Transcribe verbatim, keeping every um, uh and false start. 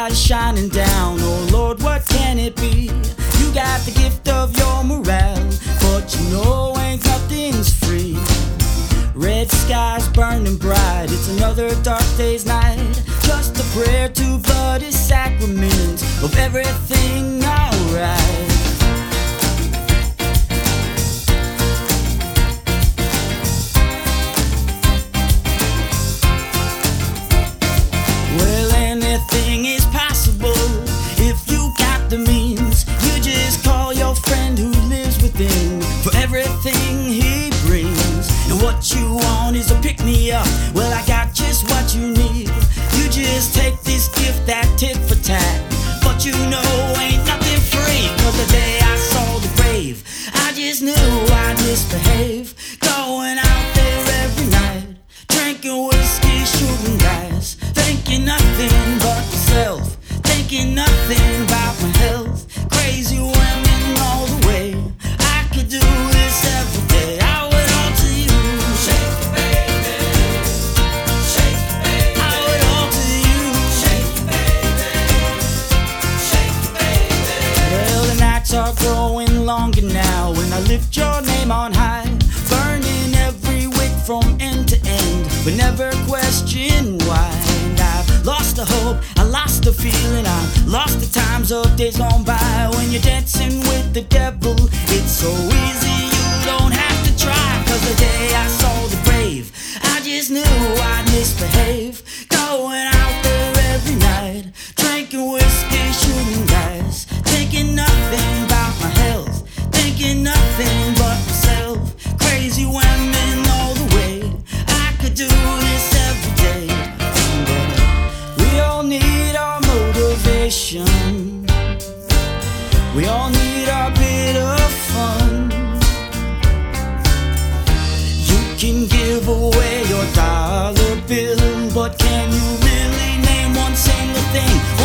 light is shining down. Oh Lord, what can it be? You got the gift of your morale, but you know ain't nothing's free. Red skies burning bright, it's another dark day's night. Just a prayer to bloody sacraments of everything alright. Well, anything is possible if you got the means. You just call your friend who lives within for everything he brings. And what you want is a pick-me-up. Well, I got just what you need. You just take this gift, that tit for tat. But you know ain't nothing free. Cause the day I saw the grave, I just knew I'd misbehave. Going out there every night, drinking whiskey, shooting dice, thinking nothing but myself, thinking nothing about my health. Crazy women all the way, I could do this every day. I owe it all to you. Shake it, baby. Shake it, baby. I owe it all to you. Shake it, baby. Shake it, baby. Well, the nights are growing longer now when I lift your name on high, burning every wick from end to end, but never question why. And I've lost the hope, I lost the feeling, I lost the times of days gone by. When you're dancing with the devil, it's so easy you don't have to try. Cause the day I saw the grave, I just knew I'd misbehave. Going out there every night, drinking whiskey, shooting dice, thinking nothing about my health, thinking nothing but myself. Crazy women all the way, I could do this every day. But we all need our motivation, we all need our bit of fun. You can give away your dollar bill, but can you really name one single thing?